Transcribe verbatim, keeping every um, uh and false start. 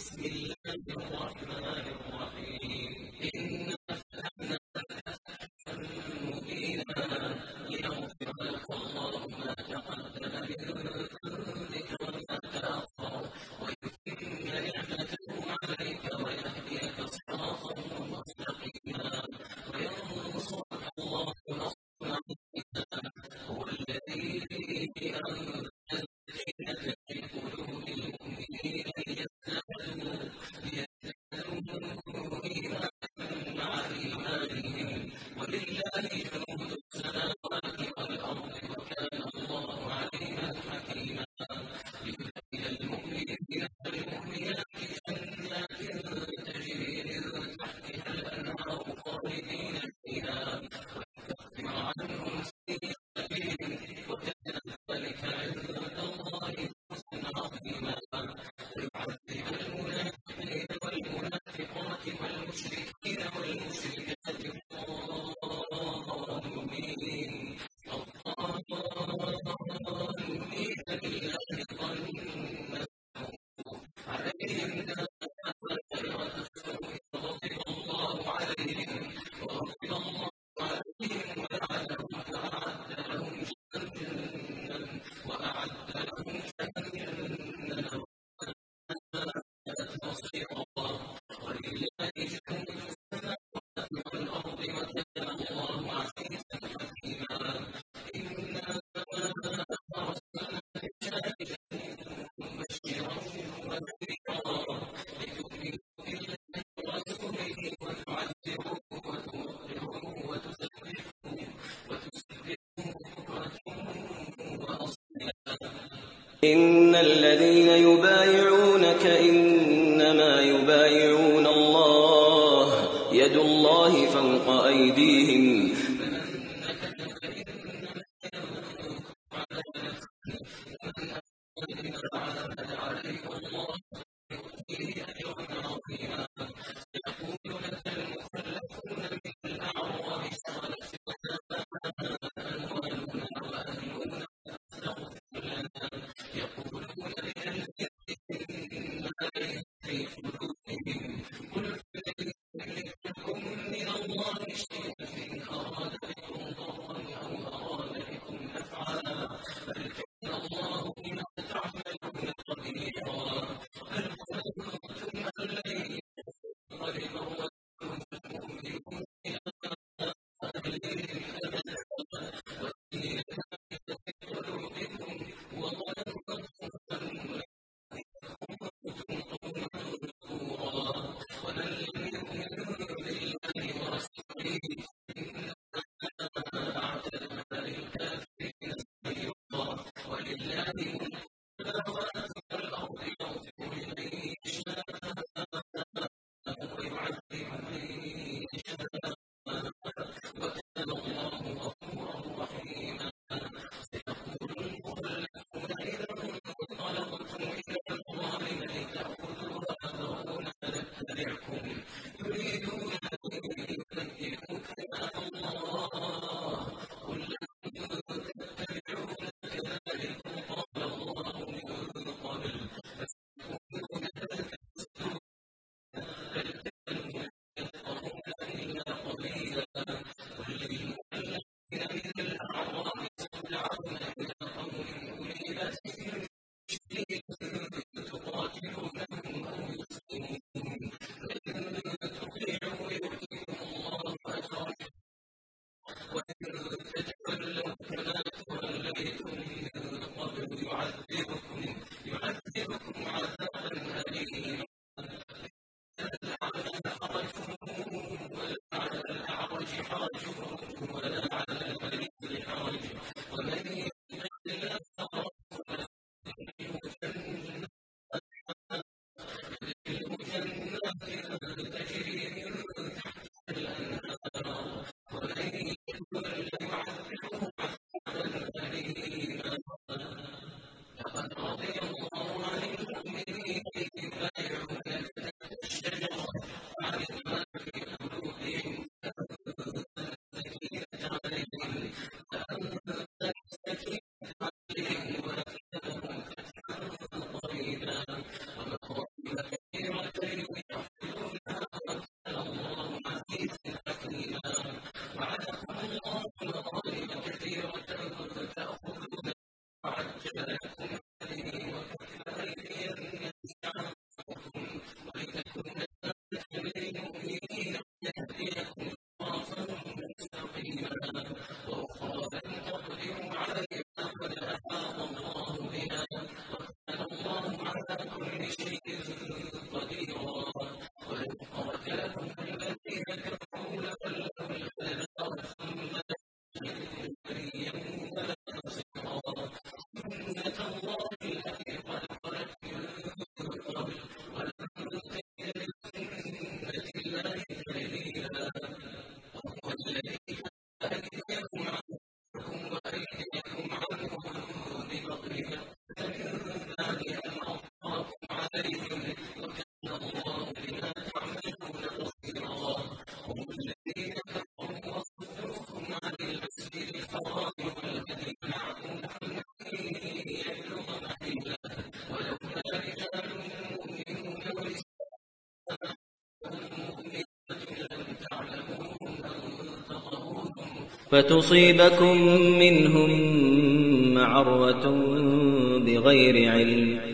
بسم الله الرحمن الرحيم إنا فتحنا لك فتحا مبينا ليغفر لك الله ما تقدم من ذنبك وما تأخر ويتم نعمته عليك ويهديك صراطا مستقيما وينصرك الله نصرا عزيزا هو الذي أنزل السكينة في قلوب المؤمنين ليزدادوا ليزدادوا إيمانا مع إيمانهم ولله جنود السماوات والأرض وكان الله عليما حكيما ليدخل المؤمنين والمؤمنات جنات تجري من تحتها الأنهار خالدين فيها ويكفر عنهم سيئاتهم وكان ذلك عند الله فوزا عظيما ويعذب المنافقين والمنافقات والمشركين والمشركات الظالمين الظالمين بالله ظن عليهم دائرة السوء غضب الله عليهم وغضب الله عليهم ولعنهم وأعد لهم جهنم وأعد لهم جهنم وساءت مصيرا ولله جنود السماوات والأرض وكان الله عزيزا حكيما إنا أرسلناك شاهدا مبشرا ونذيرا لتؤمنوا بالله ورسوله وتعزروه وتوقروه وتسبحوه وتسبحوه بكرة وأصيلا إن الذين يبايعونك إنما يبايعون الله يد الله فوق أيديهم فمن نكث فإنما ينكث على نفسه ومن أحسن بما عاهد عليه الله فيؤتيه أجرا عظيما سيقول لك المخلفون من الأعراب شغلتنا أموالنا وأهلنا فاستغفر لنا يقولون بألسنتهم ما ليس في قلوبهم قل فلن يملككم من الله شيئا إن أراد بكم ضرا أو أراد بكم نفعا بل كان الله بما تعملون خبيرا بل ظننتم أن لن ينقلب الرسول والمؤمنون إلى أهلهم أبدا وإن كان في قلوبكم وظننتم أنكم قوما نفورا ومن لم يؤمن بالله ورسوله فإنا أعتدنا للكافرين سعيرا ولله ملك السماوات والأرض يغفر لمن يشاء ويعذب من يشاء وكان الله غفورا رحيما سيقول المخلفون إذا انطلقتم إلى مغانم لتأخذوها ذرونا نتبعكم يريدون أن يبدلوا كلام الله قل لن تتبعون كذلكم قال الله من قبل فستكونون كالكفرون بل كانوا يفقهون إلا قليلا وللمؤلفين من الأعراب تدعون إلى قوم أولي بأس شديد تقاتلونهم أو يسلمون فإن تطيعوا يؤتكم الله أجرا وإن تتولوا كما توليتم من قبل يعذبكم يعذبكم عذابا أليما لا على الأعرج ولا على الأعرج حرج ولا على المريض حرج ومن يتق الله ورسوله يدخله جنات تجري من تحتها الأنهار ومن يتول يعذبه عذابا أليما لقد رضي الله عن المؤمنين إذ يبايعونك شيء قديرا ولو قاتلكم الذين كفروا لولوا الأدبار ثم لا وليا ولا نصيرا سنة الله التي قد خلت من قبل ولن تجد لسنة الله تبديلا وهو الذي أيديكم عنكم وأيديكم عنهم ببغية من بعد أن أظفركم عليهم وكان الله بما تعملون بصيرا هم الذين كفروا وصدوكم عن المسجد الحرام والذي معكم أن يبلغ محله ولولا رجال مؤمنون ونساء مؤمنات لم تعلموهم أن تطهروهم فتصيبكم منهم معرة بغير علم